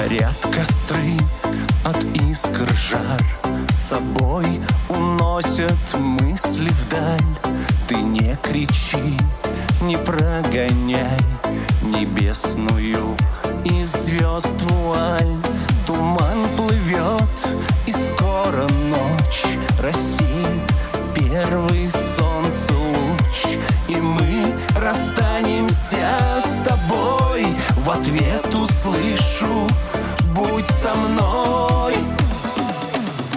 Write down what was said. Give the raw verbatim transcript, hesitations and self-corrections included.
Горят костры от искр жар, с собой уносят мысли вдаль. Ты не кричи, не прогоняй небесную из звезд вуаль. Туман плывет, и скоро ночь рассеет первый солнце луч. И мы расстанемся с тобой. В ответ услышу: будь со мной.